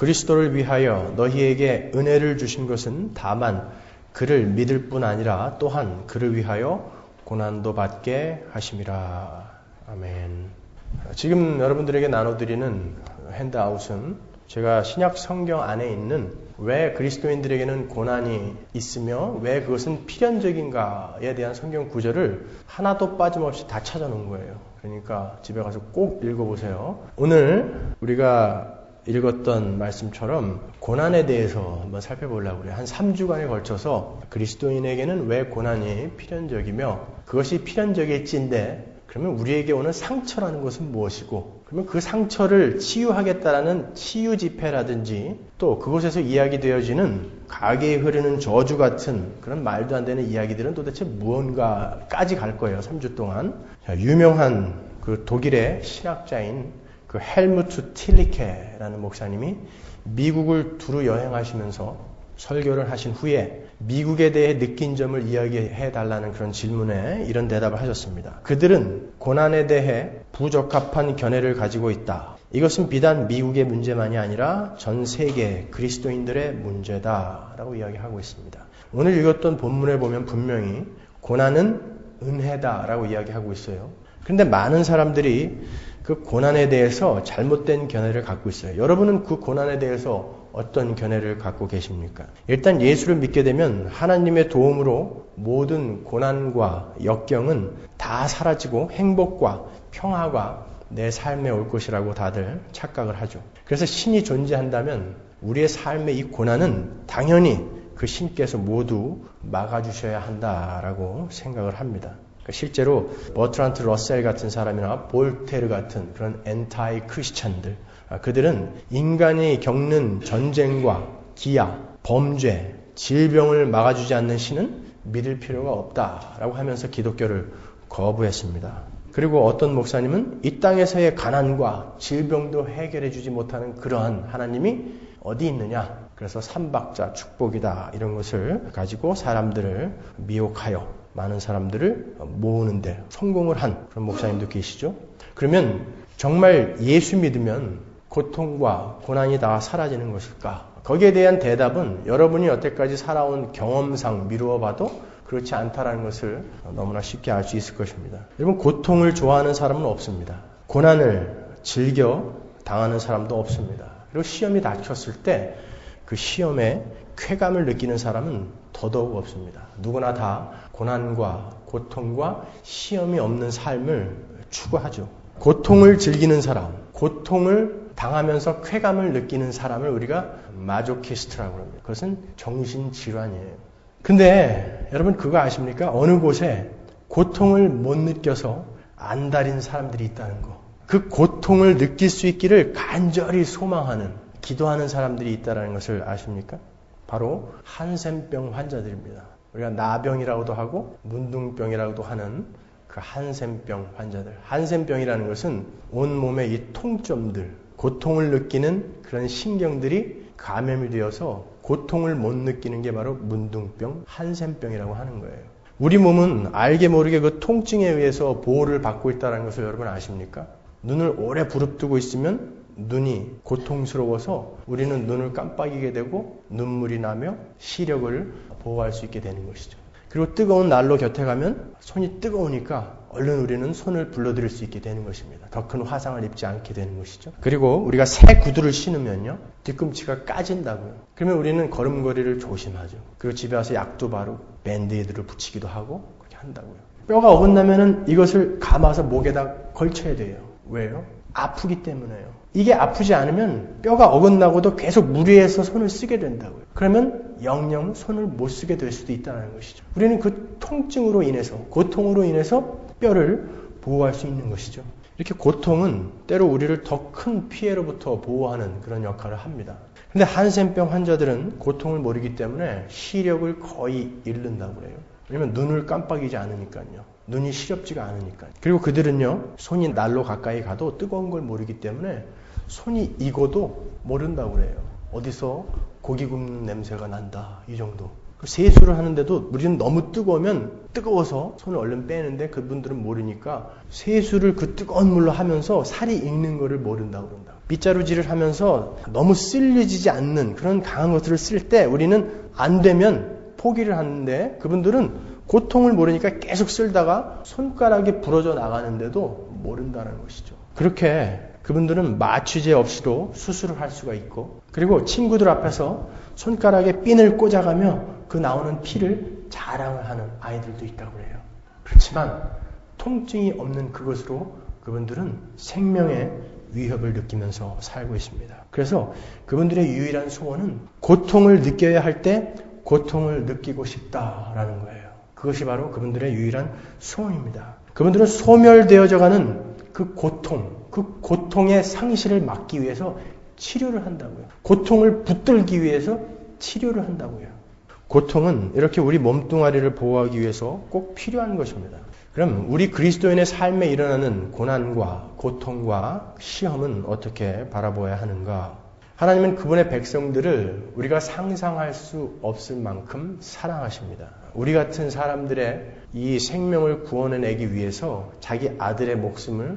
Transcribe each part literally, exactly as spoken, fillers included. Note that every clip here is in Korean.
그리스도를 위하여 너희에게 은혜를 주신 것은 다만 그를 믿을 뿐 아니라 또한 그를 위하여 고난도 받게 하심이라. 아멘. 지금 여러분들에게 나눠드리는 핸드아웃은 제가 신약 성경 안에 있는 왜 그리스도인들에게는 고난이 있으며 왜 그것은 필연적인가에 대한 성경 구절을 하나도 빠짐없이 다 찾아놓은 거예요. 그러니까 집에 가서 꼭 읽어보세요. 오늘 우리가 읽었던 말씀처럼 고난에 대해서 한번 살펴보려고 해요. 한 삼 주간에 걸쳐서 그리스도인에게는 왜 고난이 필연적이며 그것이 필연적일지인데 그러면 우리에게 오는 상처라는 것은 무엇이고 그러면 그 상처를 치유하겠다라는 치유 집회라든지 또 그곳에서 이야기되어지는 가게에 흐르는 저주 같은 그런 말도 안 되는 이야기들은 도대체 무언가까지 갈 거예요. 삼 주 동안. 자, 유명한 그 독일의 신학자인 그 헬무트 틸리케라는 목사님이 미국을 두루 여행하시면서 설교를 하신 후에 미국에 대해 느낀 점을 이야기해 달라는 그런 질문에 이런 대답을 하셨습니다. 그들은 고난에 대해 부적합한 견해를 가지고 있다. 이것은 비단 미국의 문제만이 아니라 전 세계 그리스도인들의 문제다라고 이야기하고 있습니다. 오늘 읽었던 본문에 보면 분명히 고난은 은혜다라고 이야기하고 있어요. 그런데 많은 사람들이 그 고난에 대해서 잘못된 견해를 갖고 있어요. 여러분은 그 고난에 대해서 어떤 견해를 갖고 계십니까? 일단 예수를 믿게 되면 하나님의 도움으로 모든 고난과 역경은 다 사라지고 행복과 평화가 내 삶에 올 것이라고 다들 착각을 하죠. 그래서 신이 존재한다면 우리의 삶의 이 고난은 당연히 그 신께서 모두 막아주셔야 한다라고 생각을 합니다. 실제로 버트란트 러셀 같은 사람이나 볼테르 같은 그런 엔타이 크리스찬들, 그들은 인간이 겪는 전쟁과 기아, 범죄, 질병을 막아주지 않는 신은 믿을 필요가 없다라고 하면서 기독교를 거부했습니다. 그리고 어떤 목사님은 이 땅에서의 가난과 질병도 해결해주지 못하는 그러한 하나님이 어디 있느냐? 그래서 삼박자 축복이다 이런 것을 가지고 사람들을 미혹하여 많은 사람들을 모으는데 성공을 한 그런 목사님도 계시죠. 그러면 정말 예수 믿으면 고통과 고난이 다 사라지는 것일까? 거기에 대한 대답은 여러분이 여태까지 살아온 경험상 미루어 봐도 그렇지 않다라는 것을 너무나 쉽게 알 수 있을 것입니다. 여러분, 고통을 좋아하는 사람은 없습니다. 고난을 즐겨 당하는 사람도 없습니다. 그리고 시험이 닥쳤을 때 그 시험에 쾌감을 느끼는 사람은 더더욱 없습니다. 누구나 다 고난과 고통과 시험이 없는 삶을 추구하죠. 고통을 즐기는 사람, 고통을 당하면서 쾌감을 느끼는 사람을 우리가 마조키스트라고 합니다. 그것은 정신질환이에요. 근데 여러분 그거 아십니까? 어느 곳에 고통을 못 느껴서 안달인 사람들이 있다는 거. 그 고통을 느낄 수 있기를 간절히 소망하는, 기도하는 사람들이 있다는 것을 아십니까? 바로 한센병 환자들입니다. 우리가 나병이라고도 하고 문둥병이라고도 하는 그 한센병 환자들. 한센병이라는 것은 온몸의 이 통점들, 고통을 느끼는 그런 신경들이 감염이 되어서 고통을 못 느끼는 게 바로 문둥병, 한센병이라고 하는 거예요. 우리 몸은 알게 모르게 그 통증에 의해서 보호를 받고 있다는 것을 여러분 아십니까? 눈을 오래 부릅뜨고 있으면 눈이 고통스러워서 우리는 눈을 깜빡이게 되고 눈물이 나며 시력을 보호할 수 있게 되는 것이죠. 그리고 뜨거운 난로 곁에 가면 손이 뜨거우니까 얼른 우리는 손을 불러들일 수 있게 되는 것입니다. 더 큰 화상을 입지 않게 되는 것이죠. 그리고 우리가 새 구두를 신으면요, 뒤꿈치가 까진다고요. 그러면 우리는 걸음걸이를 조심하죠. 그리고 집에 와서 약도 바르고 밴드에이드를 붙이기도 하고 그렇게 한다고요. 뼈가 어긋나면은 이것을 감아서 목에다 걸쳐야 돼요. 왜요? 아프기 때문에요. 이게 아프지 않으면 뼈가 어긋나고도 계속 무리해서 손을 쓰게 된다고요. 그러면 영영 손을 못 쓰게 될 수도 있다는 것이죠. 우리는 그 통증으로 인해서, 고통으로 인해서 뼈를 보호할 수 있는 것이죠. 이렇게 고통은 때로 우리를 더 큰 피해로부터 보호하는 그런 역할을 합니다. 근데 한센병 환자들은 고통을 모르기 때문에 시력을 거의 잃는다고 그래요. 왜냐면 눈을 깜빡이지 않으니까요. 눈이 시렵지가 않으니까요. 그리고 그들은요, 손이 난로 가까이 가도 뜨거운 걸 모르기 때문에 손이 익어도 모른다고 그래요. 어디서 고기 굽는 냄새가 난다, 이 정도. 세수를 하는데도 우리는 너무 뜨거우면 뜨거워서 손을 얼른 빼는데 그분들은 모르니까 세수를 그 뜨거운 물로 하면서 살이 익는 거를 모른다고 그런다. 빗자루질을 하면서 너무 쓸려지지 않는 그런 강한 것들을 쓸 때 우리는 안 되면 포기를 하는데 그분들은 고통을 모르니까 계속 쓸다가 손가락이 부러져 나가는데도 모른다는 것이죠. 그렇게 그분들은 마취제 없이도 수술을 할 수가 있고 그리고 친구들 앞에서 손가락에 핀을 꽂아가며 그 나오는 피를 자랑을 하는 아이들도 있다고 해요. 그렇지만 통증이 없는 그것으로 그분들은 생명의 위협을 느끼면서 살고 있습니다. 그래서 그분들의 유일한 소원은 고통을 느껴야 할 때 고통을 느끼고 싶다라는 거예요. 그것이 바로 그분들의 유일한 소원입니다. 그분들은 소멸되어져가는 그 고통, 그 고통의 상실을 막기 위해서 치료를 한다고요. 고통을 붙들기 위해서 치료를 한다고요. 고통은 이렇게 우리 몸뚱아리를 보호하기 위해서 꼭 필요한 것입니다. 그럼 우리 그리스도인의 삶에 일어나는 고난과 고통과 시험은 어떻게 바라보아야 하는가? 하나님은 그분의 백성들을 우리가 상상할 수 없을 만큼 사랑하십니다. 우리 같은 사람들의 이 생명을 구원해내기 위해서 자기 아들의 목숨을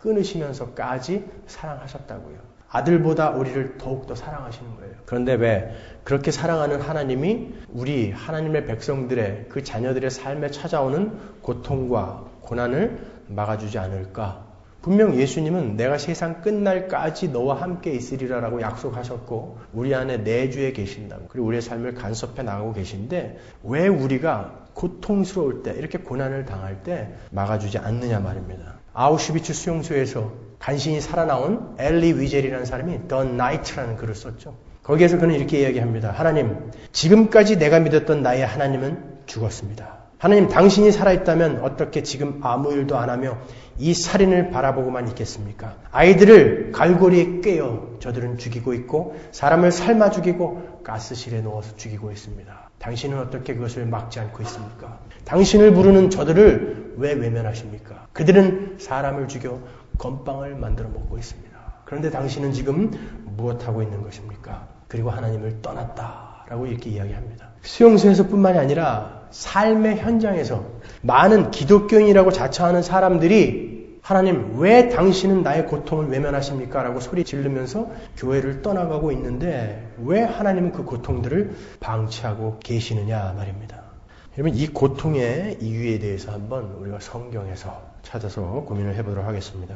끊으시면서까지 사랑하셨다고요. 아들보다 우리를 더욱더 사랑하시는 거예요. 그런데 왜 그렇게 사랑하는 하나님이 우리 하나님의 백성들의 그 자녀들의 삶에 찾아오는 고통과 고난을 막아주지 않을까? 분명 예수님은 내가 세상 끝날까지 너와 함께 있으리라 라고 약속하셨고 우리 안에 내주에 계신다고 그리고 우리의 삶을 간섭해 나가고 계신데 왜 우리가 고통스러울 때 이렇게 고난을 당할 때 막아주지 않느냐 말입니다. 아우슈비츠 수용소에서 간신히 살아나온 엘리 위젤이라는 사람이 The Knight라는 글을 썼죠. 거기에서 그는 이렇게 이야기합니다. 하나님, 지금까지 내가 믿었던 나의 하나님은 죽었습니다. 하나님, 당신이 살아있다면 어떻게 지금 아무 일도 안 하며 이 살인을 바라보고만 있겠습니까? 아이들을 갈고리에 꿰어 저들은 죽이고 있고 사람을 삶아 죽이고 가스실에 넣어서 죽이고 있습니다. 당신은 어떻게 그것을 막지 않고 있습니까? 당신을 부르는 저들을 왜 외면하십니까? 그들은 사람을 죽여 건빵을 만들어 먹고 있습니다. 그런데 당신은 지금 무엇하고 있는 것입니까? 그리고 하나님을 떠났다라고 이렇게 이야기합니다. 수용소에서 뿐만이 아니라 삶의 현장에서 많은 기독교인이라고 자처하는 사람들이 하나님 왜 당신은 나의 고통을 외면하십니까? 라고 소리 지르면서 교회를 떠나가고 있는데 왜 하나님은 그 고통들을 방치하고 계시느냐 말입니다. 여러분 이 고통의 이유에 대해서 한번 우리가 성경에서 찾아서 고민을 해보도록 하겠습니다.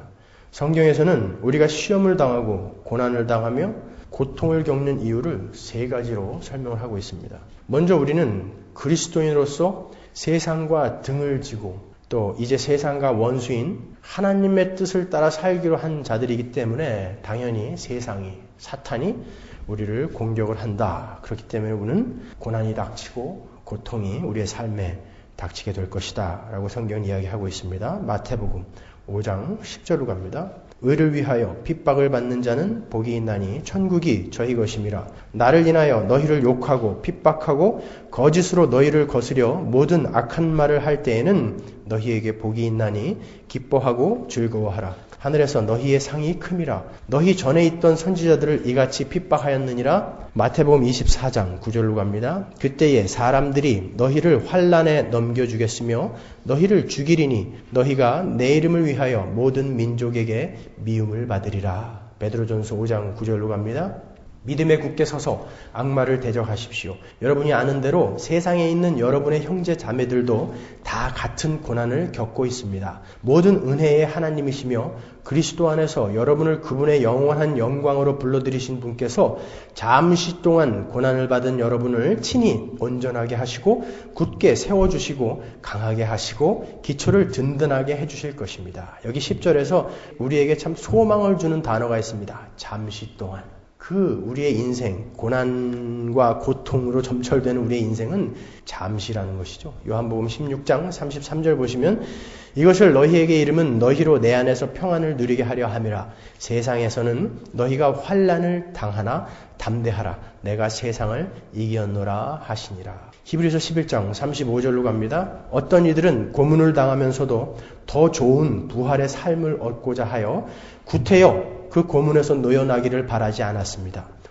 성경에서는 우리가 시험을 당하고 고난을 당하며 고통을 겪는 이유를 세 가지로 설명을 하고 있습니다. 먼저 우리는 그리스도인으로서 세상과 등을 지고 또 이제 세상과 원수인 하나님의 뜻을 따라 살기로 한 자들이기 때문에 당연히 세상이 사탄이 우리를 공격을 한다. 그렇기 때문에 우리는 고난이 닥치고 고통이 우리의 삶에 닥치게 될 것이다 라고 성경은 이야기하고 있습니다. 마태복음 오 장 십 절로 갑니다. 의를 위하여 핍박을 받는 자는 복이 있나니 천국이 저희 것임이라. 나를 인하여 너희를 욕하고 핍박하고 거짓으로 너희를 거스려 모든 악한 말을 할 때에는 너희에게 복이 있나니 기뻐하고 즐거워하라. 하늘에서 너희의 상이 큼이라. 너희 전에 있던 선지자들을 이같이 핍박하였느니라. 마태복음 이십사 장 구 절로 갑니다. 그때에 사람들이 너희를 환난에 넘겨주겠으며 너희를 죽이리니 너희가 내 이름을 위하여 모든 민족에게 미움을 받으리라. 베드로전서 오 장 구 절로 갑니다. 믿음에 굳게 서서 악마를 대적하십시오. 여러분이 아는 대로 세상에 있는 여러분의 형제 자매들도 다 같은 고난을 겪고 있습니다. 모든 은혜의 하나님이시며 그리스도 안에서 여러분을 그분의 영원한 영광으로 불러들이신 분께서 잠시 동안 고난을 받은 여러분을 친히 온전하게 하시고 굳게 세워주시고 강하게 하시고 기초를 든든하게 해주실 것입니다. 여기 십 절에서 우리에게 참 소망을 주는 단어가 있습니다. 잠시 동안. 그 우리의 인생, 고난과 고통으로 점철되는 우리의 인생은 잠시라는 것이죠. 요한복음 십육 장 삼십삼 절 보시면 이것을 너희에게 이름은 너희로 내 안에서 평안을 누리게 하려 함이라. 세상에서는 너희가 환난을 당하나 담대하라. 내가 세상을 이겼노라 하시니라. 히브리서 십일 장 삼십오 절로 갑니다. 어떤 이들은 고문을 당하면서도 더 좋은 부활의 삶을 얻고자 하여 구태여 그 고문에서 놓여나기를 바라지 않았습니다.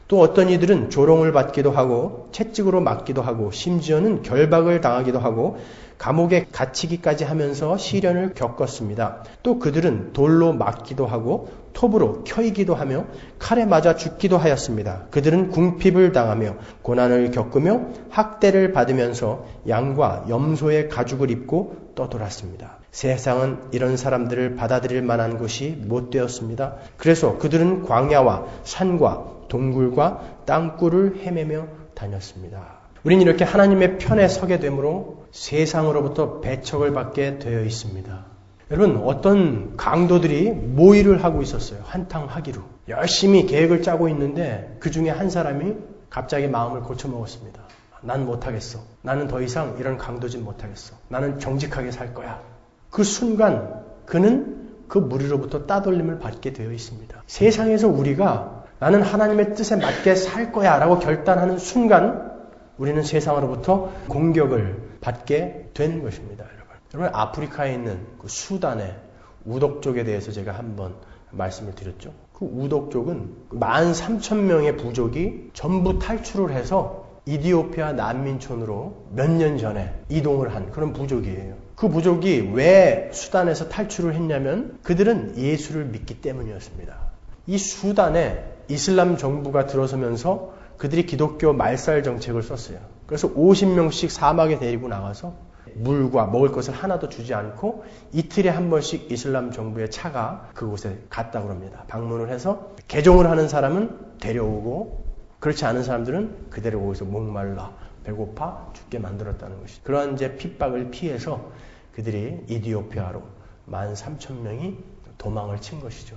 또 어떤 이들은 조롱을 받기도 하고 채찍으로 맞기도 하고 심지어는 결박을 당하기도 하고 감옥에 갇히기까지 하면서 시련을 겪었습니다. 또 그들은 돌로 맞기도 하고 톱으로 켜이기도 하며 칼에 맞아 죽기도 하였습니다. 그들은 궁핍을 당하며 고난을 겪으며 학대를 받으면서 양과 염소의 가죽을 입고 떠돌았습니다. 세상은 이런 사람들을 받아들일 만한 곳이 못 되었습니다. 그래서 그들은 광야와 산과 동굴과 땅굴을 헤매며 다녔습니다. 우린 이렇게 하나님의 편에 서게 되므로 세상으로부터 배척을 받게 되어 있습니다. 여러분, 어떤 강도들이 모의를 하고 있었어요. 한탕 하기로. 열심히 계획을 짜고 있는데 그 중에 한 사람이 갑자기 마음을 고쳐먹었습니다. 난 못하겠어. 나는 더 이상 이런 강도짓 못하겠어. 나는 정직하게 살 거야. 그 순간 그는 그 무리로부터 따돌림을 받게 되어 있습니다. 세상에서 우리가 나는 하나님의 뜻에 맞게 살 거야 라고 결단하는 순간 우리는 세상으로부터 공격을 받게 된 것입니다. 여러분, 여러분 아프리카에 있는 그 수단의 우독족에 대해서 제가 한번 말씀을 드렸죠. 그 우독족은 만 삼천 명의 부족이 전부 탈출을 해서 이디오피아 난민촌으로 몇 년 전에 이동을 한 그런 부족이에요. 그 부족이 왜 수단에서 탈출을 했냐면 그들은 예수를 믿기 때문이었습니다. 이 수단에 이슬람 정부가 들어서면서 그들이 기독교 말살 정책을 썼어요. 그래서 오십 명씩 사막에 데리고 나가서 물과 먹을 것을 하나도 주지 않고 이틀에 한 번씩 이슬람 정부의 차가 그곳에 갔다고 합니다. 방문을 해서 개종을 하는 사람은 데려오고 그렇지 않은 사람들은 그대로 거기서 목말라 배고파 죽게 만들었다는 것이죠. 그러한 이제 핍박을 피해서 그들이 이디오피아로 만 삼천 명이 도망을 친 것이죠.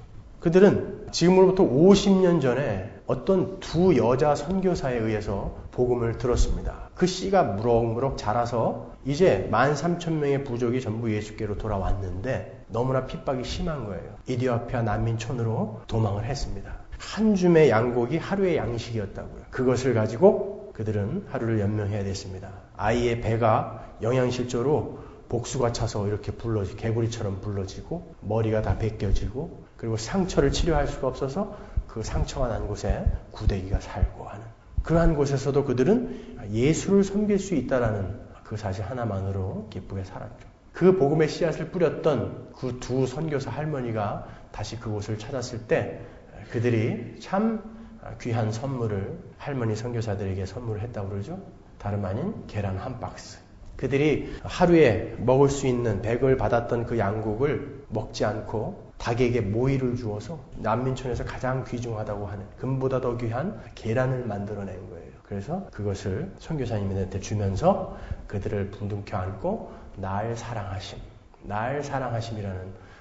그들은 지금으로부터 오십 년 전에 어떤 두 여자 선교사에 의해서 복음을 들었습니다. 그 씨가 무럭무럭 자라서 이제 만 삼천 명의 부족이 전부 예수께로 돌아왔는데 너무나 핍박이 심한 거예요. 이디오피아 난민촌으로 도망을 했습니다. 한 줌의 양고기 하루의 양식이었다고요. 그것을 가지고 그들은 하루를 연명해야 됐습니다. 아이의 배가 영양실조로 복수가 차서 이렇게 불러지, 개구리처럼 불러지고 머리가 다 벗겨지고 그리고 상처를 치료할 수가 없어서 그 상처가 난 곳에 구데기가 살고 하는 그러한 곳에서도 그들은 예수를 섬길 수 있다라는 그 사실 하나만으로 기쁘게 살았죠. 그 복음의 씨앗을 뿌렸던 그 두 선교사 할머니가 다시 그곳을 찾았을 때 그들이 참 귀한 선물을 할머니 선교사들에게 선물을 했다고 그러죠. 다름 아닌 계란 한 박스. 그들이 하루에 먹을 수 있는 백을 받았던 그 양국을 먹지 않고 닭에게 모이를 주어서 난민촌에서 가장 귀중하다고 하는 금보다 더 귀한 계란을 만들어낸 거예요. 그래서 그것을 선교사님한테 주면서 그들을 분둥켜 안고 날 사랑하심, 날 사랑하심이라는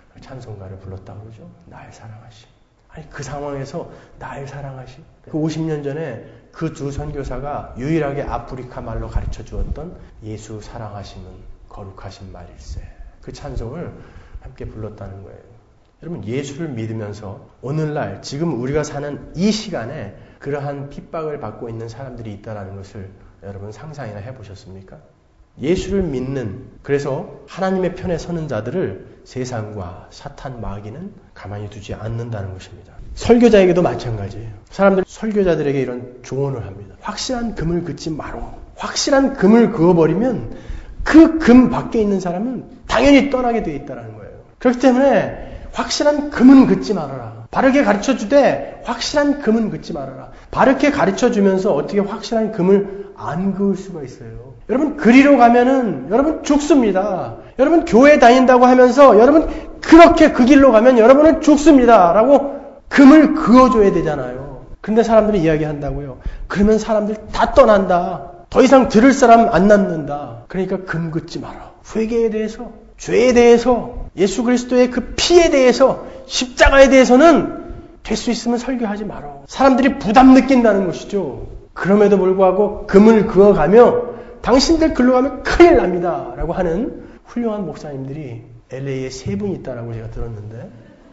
찬송가를 불렀다고 그러죠. 날 사랑하심. 아니 그 상황에서 날 사랑하심. 그 오십 년 전에 그 두 선교사가 유일하게 아프리카 말로 가르쳐 주었던 예수 사랑하심은 거룩하신 말일세. 그 찬송을 함께 불렀다는 거예요. 여러분 예수를 믿으면서 오늘날 지금 우리가 사는 이 시간에 그러한 핍박을 받고 있는 사람들이 있다는 것을 여러분 상상이나 해보셨습니까? 예수를 믿는 그래서 하나님의 편에 서는 자들을 세상과 사탄 마귀는 가만히 두지 않는다는 것입니다. 설교자에게도 마찬가지예요. 사람들 설교자들에게 이런 조언을 합니다. 확실한 금을 긋지 마라. 확실한 금을 그어버리면 그 금 밖에 있는 사람은 당연히 떠나게 되어 있다는 거예요. 그렇기 때문에 확실한 금은 긋지 말아라. 바르게 가르쳐주되 확실한 금은 긋지 말아라. 바르게 가르쳐주면서 어떻게 확실한 금을 안 그을 수가 있어요. 여러분 그리로 가면은 여러분 죽습니다. 여러분 교회 다닌다고 하면서 여러분 그렇게 그 길로 가면 여러분은 죽습니다. 라고 금을 그어줘야 되잖아요. 근데 사람들이 이야기한다고요. 그러면 사람들 다 떠난다. 더 이상 들을 사람 안 남는다. 그러니까 금 긋지 마라. 회개에 대해서, 죄에 대해서, 예수 그리스도의 그 피에 대해서, 십자가에 대해서는 될 수 있으면 설교하지 마라. 사람들이 부담 느낀다는 것이죠. 그럼에도 불구하고 금을 그어가며 당신들 글로 가면 큰일 납니다. 라고 하는 훌륭한 목사님들이 엘에이에 세 분 있다라고 제가 들었는데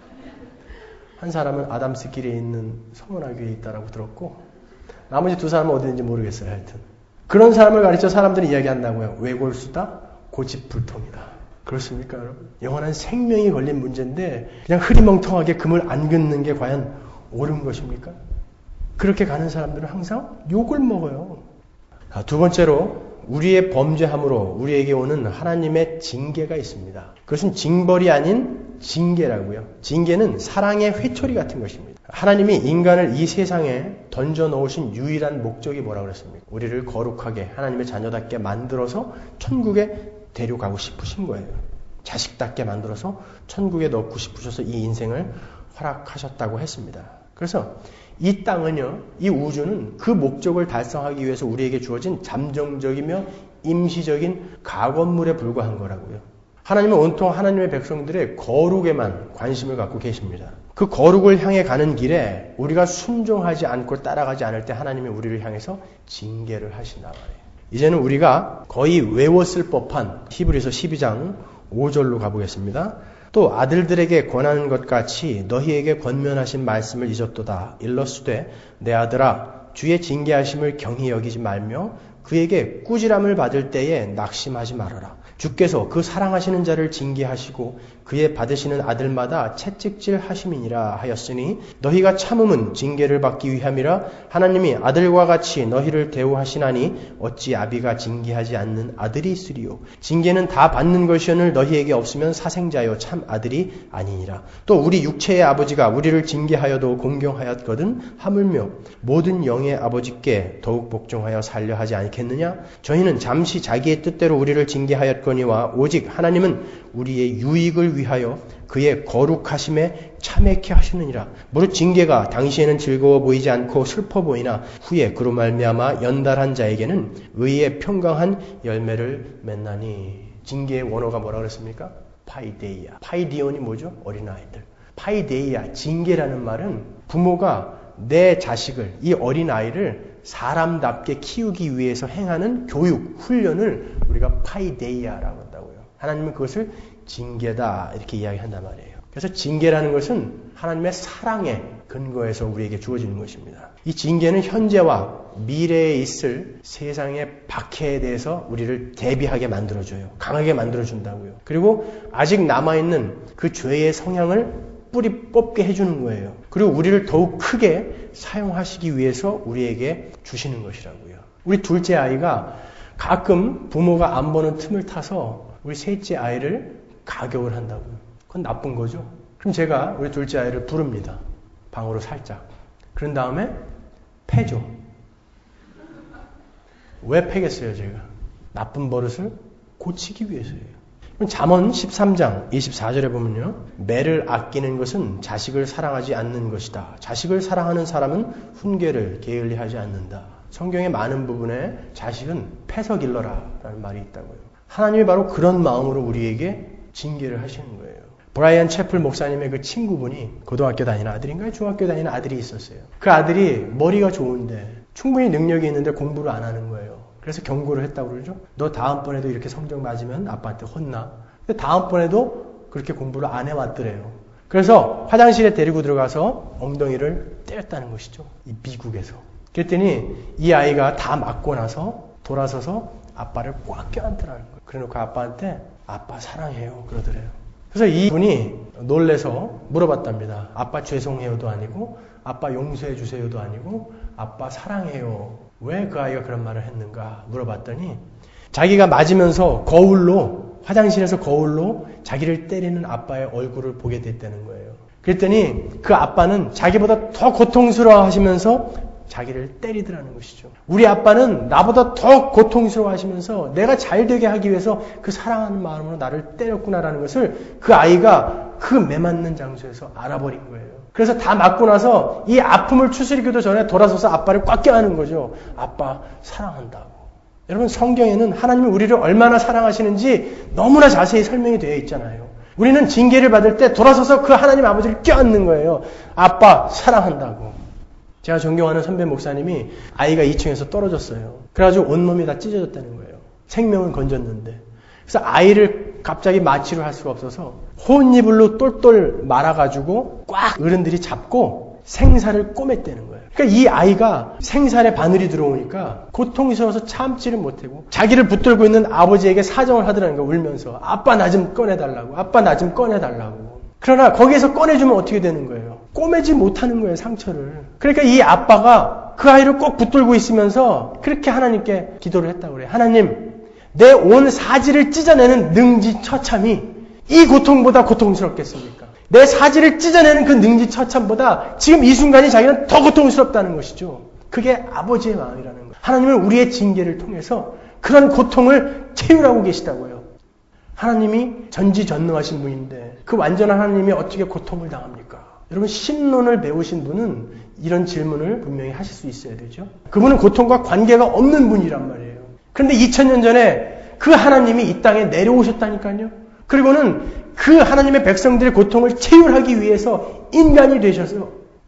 한 사람은 아담스길에 있는 성원학교에 있다라고 들었고 나머지 두 사람은 어디 있는지 모르겠어요. 하여튼 그런 사람을 가르쳐 사람들이 이야기한다고요. 외골수다 고집불통이다. 그렇습니까 여러분? 영원한 생명이 걸린 문제인데 그냥 흐리멍텅하게 금을 안 긋는 게 과연 옳은 것입니까? 그렇게 가는 사람들은 항상 욕을 먹어요. 두 번째로 우리의 범죄함으로 우리에게 오는 하나님의 징계가 있습니다. 그것은 징벌이 아닌 징계라고요. 징계는 사랑의 회초리 같은 것입니다. 하나님이 인간을 이 세상에 던져 놓으신 유일한 목적이 뭐라고 그랬습니까? 우리를 거룩하게 하나님의 자녀답게 만들어서 천국에 데려가고 싶으신 거예요. 자식답게 만들어서 천국에 넣고 싶으셔서 이 인생을 허락하셨다고 했습니다. 그래서 이 땅은요, 이 우주는 그 목적을 달성하기 위해서 우리에게 주어진 잠정적이며 임시적인 가건물에 불과한 거라고요. 하나님은 온통 하나님의 백성들의 거룩에만 관심을 갖고 계십니다. 그 거룩을 향해 가는 길에 우리가 순종하지 않고 따라가지 않을 때 하나님이 우리를 향해서 징계를 하신단 말이에요. 이제는 우리가 거의 외웠을 법한 히브리서 십이 장 오 절로 가보겠습니다. 또 아들들에게 권하는 것 같이 너희에게 권면하신 말씀을 잊었도다. 일러스되 내 아들아 주의 징계하심을 경히 여기지 말며 그에게 꾸지람을 받을 때에 낙심하지 말아라. 주께서 그 사랑하시는 자를 징계하시고 그의 받으시는 아들마다 채찍질 하심이니라 하였으니 너희가 참음은 징계를 받기 위함이라. 하나님이 아들과 같이 너희를 대우하시나니 어찌 아비가 징계하지 않는 아들이 있으리요. 징계는 다 받는 것이오늘 너희에게 없으면 사생자요 참 아들이 아니니라. 또 우리 육체의 아버지가 우리를 징계하여도 공경하였거든 하물며 모든 영의 아버지께 더욱 복종하여 살려 하지 않겠느냐. 저희는 잠시 자기의 뜻대로 우리를 징계하였거니와 오직 하나님은 우리의 유익을 위하여 그의 거룩하심에 참회케 하시느니라. 무릇 징계가 당시에는 즐거워 보이지 않고 슬퍼 보이나 후에 그로 말미암아 연달한 자에게는 의의 평강한 열매를 맺나니. 징계의 원어가 뭐라 그랬습니까? 파이데이아. 파이디온이 뭐죠? 어린아이들. 파이데이아, 징계라는 말은 부모가 내 자식을, 이 어린아이를 사람답게 키우기 위해서 행하는 교육, 훈련을 우리가 파이데이아라고 한다고요. 하나님은 그것을 징계다 이렇게 이야기한단 말이에요. 그래서 징계라는 것은 하나님의 사랑의 근거에서 우리에게 주어지는 것입니다. 이 징계는 현재와 미래에 있을 세상의 박해에 대해서 우리를 대비하게 만들어줘요. 강하게 만들어준다고요. 그리고 아직 남아있는 그 죄의 성향을 뿌리 뽑게 해주는 거예요. 그리고 우리를 더욱 크게 사용하시기 위해서 우리에게 주시는 것이라고요. 우리 둘째 아이가 가끔 부모가 안 보는 틈을 타서 우리 셋째 아이를 가격을 한다고요. 그건 나쁜 거죠. 그럼 제가 우리 둘째 아이를 부릅니다. 방으로 살짝. 그런 다음에 패죠. 왜 패겠어요, 제가? 나쁜 버릇을 고치기 위해서예요. 잠언 십삼 장 이십사 절에 보면요. 매를 아끼는 것은 자식을 사랑하지 않는 것이다. 자식을 사랑하는 사람은 훈계를 게을리하지 않는다. 성경의 많은 부분에 자식은 패서 길러라 라는 말이 있다고요. 하나님이 바로 그런 마음으로 우리에게 징계를 하시는 거예요. 브라이언 채플 목사님의 그 친구분이 고등학교 다니는 아들인가요? 중학교 다니는 아들이 있었어요. 그 아들이 머리가 좋은데 충분히 능력이 있는데 공부를 안 하는 거예요. 그래서 경고를 했다고 그러죠. 너 다음번에도 이렇게 성적 맞으면 아빠한테 혼나. 근데 다음번에도 그렇게 공부를 안 해왔더래요. 그래서 화장실에 데리고 들어가서 엉덩이를 때렸다는 것이죠. 이 미국에서. 그랬더니 이 아이가 다 맞고 나서 돌아서서 아빠를 꽉 껴안더라는 거예요. 그래놓고 아빠한테 아빠 사랑해요 그러더래요. 그래서 이분이 놀래서 물어봤답니다. 아빠 죄송해요도 아니고 아빠 용서해 주세요도 아니고 아빠 사랑해요. 왜 그 아이가 그런 말을 했는가 물어봤더니 자기가 맞으면서 거울로 화장실에서 거울로 자기를 때리는 아빠의 얼굴을 보게 됐다는 거예요. 그랬더니 그 아빠는 자기보다 더 고통스러워 하시면서 자기를 때리더라는 것이죠. 우리 아빠는 나보다 더 고통스러워 하시면서 내가 잘 되게 하기 위해서 그 사랑하는 마음으로 나를 때렸구나라는 것을 그 아이가 그 매맞는 장소에서 알아버린 거예요. 그래서 다 맞고 나서 이 아픔을 추스리기도 전에 돌아서서 아빠를 꽉 껴안는 거죠. 아빠 사랑한다고. 여러분 성경에는 하나님이 우리를 얼마나 사랑하시는지 너무나 자세히 설명이 되어 있잖아요. 우리는 징계를 받을 때 돌아서서 그 하나님 아버지를 껴안는 거예요. 아빠 사랑한다고. 제가 존경하는 선배 목사님이 아이가 이 층에서 떨어졌어요. 그래가지고 온몸이 다 찢어졌다는 거예요. 생명은 건졌는데. 그래서 아이를 갑자기 마취를 할 수가 없어서 혼이불로 똘똘 말아가지고 꽉 어른들이 잡고 생사를 꼬맸다는 거예요. 그러니까 이 아이가 생살에 바늘이 들어오니까 고통스러워서 참지를 못하고 자기를 붙들고 있는 아버지에게 사정을 하더라는 거예요. 울면서 아빠 나 좀 꺼내달라고. 아빠 나 좀 꺼내달라고. 그러나 거기에서 꺼내주면 어떻게 되는 거예요? 꼬매지 못하는 거예요, 상처를. 그러니까 이 아빠가 그 아이를 꼭 붙들고 있으면서 그렇게 하나님께 기도를 했다고 그래요. 하나님, 내 온 사지를 찢어내는 능지처참이 이 고통보다 고통스럽겠습니까? 내 사지를 찢어내는 그 능지처참보다 지금 이 순간이 자기는 더 고통스럽다는 것이죠. 그게 아버지의 마음이라는 거예요. 하나님은 우리의 징계를 통해서 그런 고통을 채우라고 계시다고요. 하나님이 전지전능하신 분인데 그 완전한 하나님이 어떻게 고통을 당합니까? 여러분, 신론을 배우신 분은 이런 질문을 분명히 하실 수 있어야 되죠. 그분은 고통과 관계가 없는 분이란 말이에요. 그런데 이천 년 전에 그 하나님이 이 땅에 내려오셨다니까요. 그리고는 그 하나님의 백성들의 고통을 채울하기 위해서 인간이 되셔서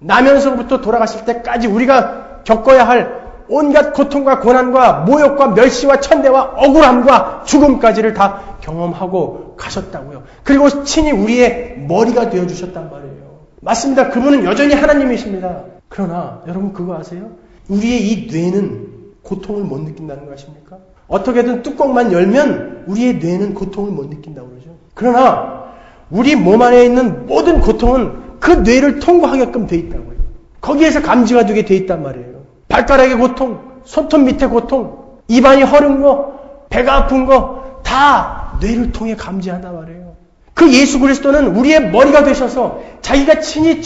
나면서부터 돌아가실 때까지 우리가 겪어야 할 온갖 고통과 고난과 모욕과 멸시와 천대와 억울함과 죽음까지를 다 경험하고 가셨다고요. 그리고 친히 우리의 머리가 되어주셨단 말이에요. 맞습니다. 그분은 여전히 하나님이십니다. 그러나 여러분 그거 아세요? 우리의 이 뇌는 고통을 못 느낀다는 거 아십니까? 어떻게든 뚜껑만 열면 우리의 뇌는 고통을 못 느낀다고 그러죠. 그러나 우리 몸 안에 있는 모든 고통은 그 뇌를 통과하게끔 돼 있다고요. 거기에서 감지가 되게 돼 있단 말이에요. 발가락의 고통, 손톱 밑에 고통, 입안이 허른 거, 배가 아픈 거 다 뇌를 통해 감지한단 말이에요. 그 예수 그리스도는 우리의 머리가 되셔서 자기가 친히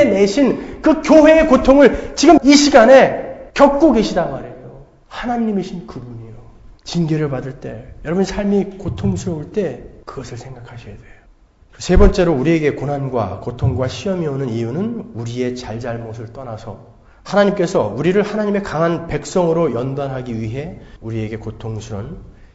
체휼해내신 그 교회의 고통을 지금 이 시간에 겪고 계시단 말이에요. 하나님이신 그분이요. 징계를 받을 때, 여러분 삶이 고통스러울 때 그것을 생각하셔야 돼요. 세 번째로 우리에게 고난과 고통과 시험이 오는 이유는 우리의 잘잘못을 떠나서 하나님께서 우리를 하나님의 강한 백성으로 연단하기 위해 우리에게 고통스러운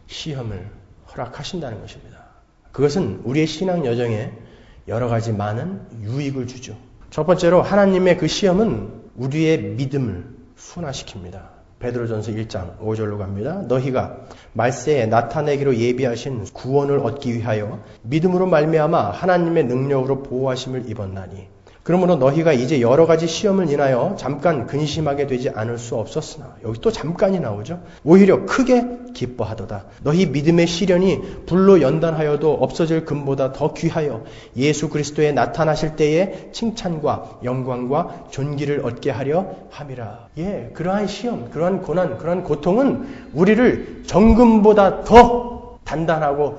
시험을 허락하신다는 것입니다. 그것은 우리의 신앙 여정에 여러 가지 많은 유익을 주죠. 첫 번째로 하나님의 그 시험은 우리의 믿음을 순화시킵니다. 베드로전서 일 장 오 절로 갑니다. 너희가 말세에 나타내기로 예비하신 구원을 얻기 위하여 믿음으로 말미암아 하나님의 능력으로 보호하심을 입었나니 그러므로 너희가 이제 여러 가지 시험을 인하여 잠깐 근심하게 되지 않을 수 없었으나 여기 또 잠깐이 나오죠. 오히려 크게 기뻐하도다. 너희 믿음의 시련이 불로 연단하여도 없어질 금보다 더 귀하여 예수 그리스도의 나타나실 때에 칭찬과 영광과 존귀를 얻게 하려 함이라. 예, 그러한 시험, 그러한 고난, 그러한 고통은 우리를 정금보다 더 단단하고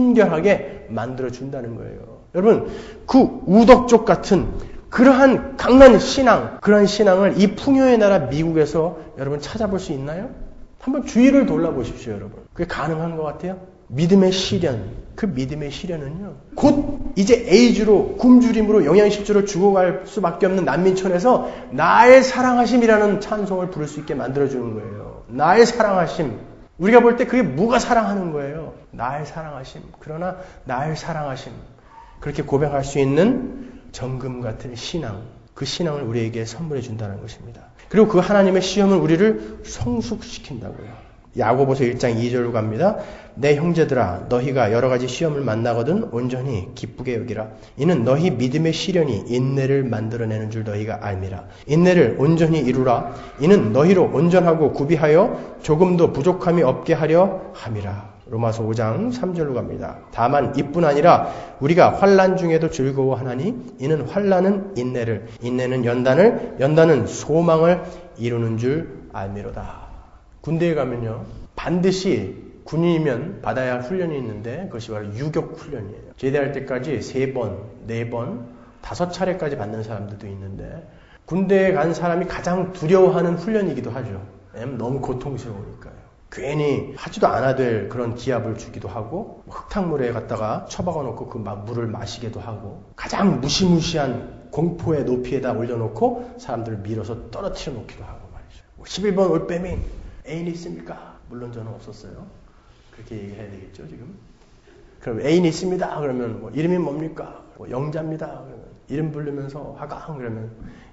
순결하게 만들어준다는 거예요. 여러분, 그 우덕족 같은 그러한 강한 신앙, 그러한 신앙을 이 풍요의 나라 미국에서 여러분 찾아볼 수 있나요? 한번 주위를 돌아보십시오, 여러분. 그게 가능한 것 같아요? 믿음의 시련, 그 믿음의 시련은요, 곧 이제 에이즈로, 굶주림으로, 영양실조로 죽어갈 수밖에 없는 난민촌에서 나의 사랑하심이라는 찬송을 부를 수 있게 만들어주는 거예요. 나의 사랑하심. 우리가 볼 때 그게 뭐가 사랑하는 거예요? 나의 사랑하심. 그러나 나의 사랑하심. 그렇게 고백할 수 있는 정금 같은 신앙, 그 신앙을 우리에게 선물해 준다는 것입니다. 그리고 그 하나님의 시험은 우리를 성숙시킨다고요. 야고보서 일 장 이 절로 갑니다. 내 형제들아 너희가 여러 가지 시험을 만나거든 온전히 기쁘게 여기라. 이는 너희 믿음의 시련이 인내를 만들어내는 줄 너희가 알미라. 인내를 온전히 이루라. 이는 너희로 온전하고 구비하여 조금도 부족함이 없게 하려 함이라. 로마서 오 장 삼 절로 갑니다. 다만 이뿐 아니라 우리가 환난 중에도 즐거워하나니 이는 환난은 인내를, 인내는 연단을, 연단은 소망을 이루는 줄 알미로다. 군대에 가면요, 반드시 군인이면 받아야 할 훈련이 있는데 그것이 바로 유격 훈련이에요. 제대할 때까지 세 번, 네 번, 다섯 차례까지 받는 사람들도 있는데 군대에 간 사람이 가장 두려워하는 훈련이기도 하죠. 왜냐하면 너무 고통스러우니까요. 괜히 하지도 않아야 될 그런 기합을 주기도 하고 흙탕물에 갖다가 처박아 놓고 그 물을 마시게도 하고 가장 무시무시한 공포의 높이에다 올려놓고 사람들을 밀어서 떨어뜨려 놓기도 하고 말이죠. 십일 번 올빼미 애인 있습니까? 물론 저는 없었어요. 그렇게 얘기해야 되겠죠 지금. 그럼 애인 있습니다. 그러면 뭐 이름이 뭡니까? 뭐 영자입니다. 그러면 이름 부르면서 하강 그러면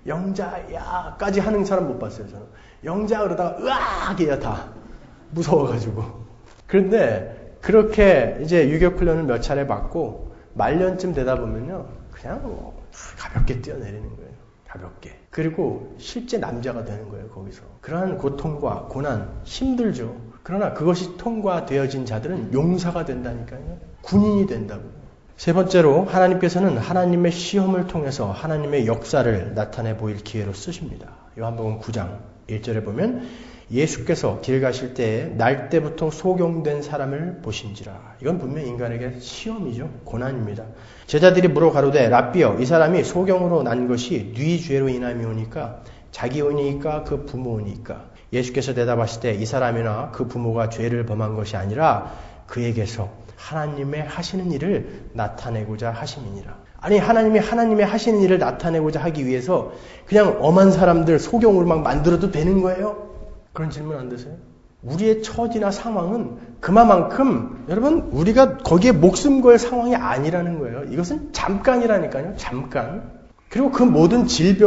영자야까지 하는 사람 못 봤어요 저는. 영자 그러다가 으악 이야 다. 무서워가지고. 그런데 그렇게 이제 유격훈련을 몇 차례 받고 말년쯤 되다 보면요. 그냥 뭐 가볍게 뛰어내리는 거예요. 가볍게. 그리고 실제 남자가 되는 거예요. 거기서. 그러한 고통과 고난 힘들죠. 그러나 그것이 통과되어진 자들은 용사가 된다니까요. 군인이 된다고요. 세 번째로 하나님께서는 하나님의 시험을 통해서 하나님의 역사를 나타내 보일 기회로 쓰십니다. 요한복음 구 장 일 절에 보면 예수께서 길 가실 때에 날 때부터 소경된 사람을 보신지라. 이건 분명 인간에게 시험이죠. 고난입니다. 제자들이 물어 가로되 랍비여 이 사람이 소경으로 난 것이 네 죄로 인함이오니까 자기 오니까 그 부모니까. 예수께서 대답하실 때 이 사람이나 그 부모가 죄를 범한 것이 아니라 그에게서 하나님의 하시는 일을 나타내고자 하심이니라. 아니 하나님이 하나님의 하시는 일을 나타내고자 하기 위해서 그냥 엄한 사람들 소경으로 막 만들어도 되는 거예요? 그런 질문 안 드세요? 우리의 처지나 상황은 그만큼 여러분 우리가 거기에 목숨 걸 상황이 아니라는 거예요. 이것은 잠깐이라니까요. 잠깐. 그리고 그 모든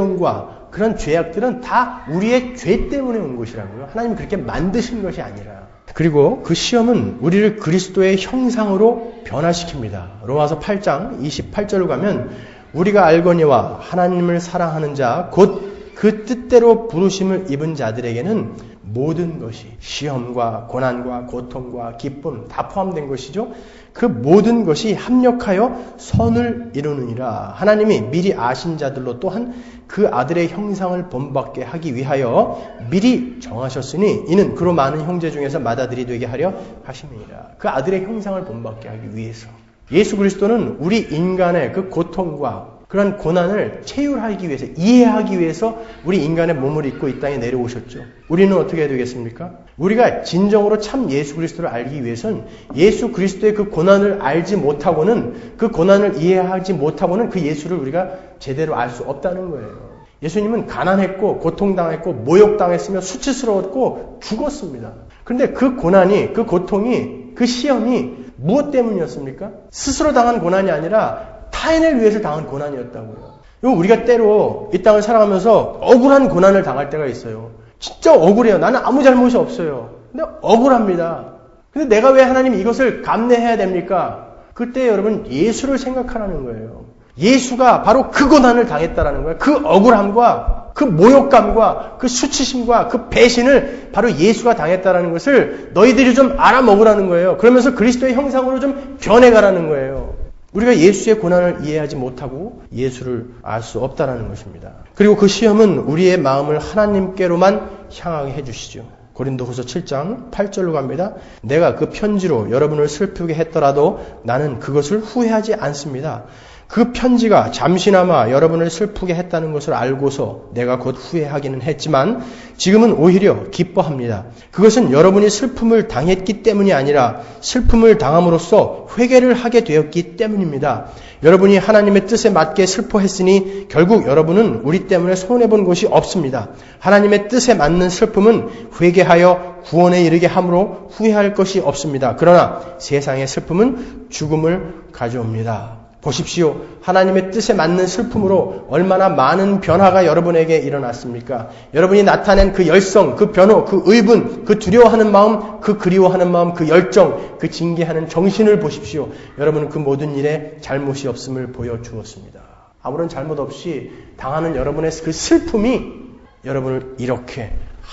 질병과 그런 죄악들은 다 우리의 죄 때문에 온 것이라고요. 하나님이 그렇게 만드신 것이 아니라. 그리고 그 시험은 우리를 그리스도의 형상으로 변화시킵니다. 로마서 팔 장 이십팔 절로 가면 우리가 알거니와 하나님을 사랑하는 자 곧 그 뜻대로 부르심을 입은 자들에게는 모든 것이 시험과 고난과 고통과 기쁨 다 포함된 것이죠. 그 모든 것이 합력하여 선을 이루느니라. 하나님이 미리 아신 자들로 또한 그 아들의 형상을 본받게 하기 위하여 미리 정하셨으니 이는 그로 많은 형제 중에서 맏아들이 되게 하려 하심이니라. 그 아들의 형상을 본받게 하기 위해서. 예수 그리스도는 우리 인간의 그 고통과 그런 고난을 체휼하기 위해서, 이해하기 위해서 우리 인간의 몸을 입고 이 땅에 내려오셨죠. 우리는 어떻게 해야 되겠습니까? 우리가 진정으로 참 예수 그리스도를 알기 위해서는 예수 그리스도의 그 고난을 알지 못하고는, 그 고난을 이해하지 못하고는 그 예수를 우리가 제대로 알 수 없다는 거예요. 예수님은 가난했고 고통당했고 모욕당했으며 수치스러웠고 죽었습니다. 그런데 그 고난이, 그 고통이, 그 시험이 무엇 때문이었습니까? 스스로 당한 고난이 아니라 타인을 위해서 당한 고난이었다고요. 우리가 때로 이 땅을 살아가면서 억울한 고난을 당할 때가 있어요. 진짜 억울해요. 나는 아무 잘못이 없어요. 근데 억울합니다. 근데 내가 왜 하나님 이것을 감내해야 됩니까? 그때 여러분 예수를 생각하라는 거예요. 예수가 바로 그 고난을 당했다라는 거예요. 그 억울함과 그 모욕감과 그 수치심과 그 배신을 바로 예수가 당했다라는 것을 너희들이 좀 알아먹으라는 거예요. 그러면서 그리스도의 형상으로 좀 변해가라는 거예요. 우리가 예수의 고난을 이해하지 못하고 예수를 알 수 없다는 것입니다. 그리고 그 시험은 우리의 마음을 하나님께로만 향하게 해주시죠. 고린도후서 칠 장 팔 절로 갑니다. 내가 그 편지로 여러분을 슬프게 했더라도 나는 그것을 후회하지 않습니다. 그 편지가 잠시나마 여러분을 슬프게 했다는 것을 알고서 내가 곧 후회하기는 했지만 지금은 오히려 기뻐합니다. 그것은 여러분이 슬픔을 당했기 때문이 아니라 슬픔을 당함으로써 회개를 하게 되었기 때문입니다. 여러분이 하나님의 뜻에 맞게 슬퍼했으니 결국 여러분은 우리 때문에 손해본 것이 없습니다. 하나님의 뜻에 맞는 슬픔은 회개하여 구원에 이르게 함으로 후회할 것이 없습니다. 그러나 세상의 슬픔은 죽음을 가져옵니다. 보십시오. 하나님의 뜻에 맞는 슬픔으로 얼마나 많은 변화가 여러분에게 일어났습니까? 여러분이 나타낸 그 열성, 그 변호, 그 의분, 그 두려워하는 마음, 그 그리워하는 마음, 그 열정, 그 징계하는 정신을 보십시오. 여러분은 그 모든 일에 잘못이 없음을 보여주었습니다. 아무런 잘못 없이 당하는 여러분의 그 슬픔이 여러분을 이렇게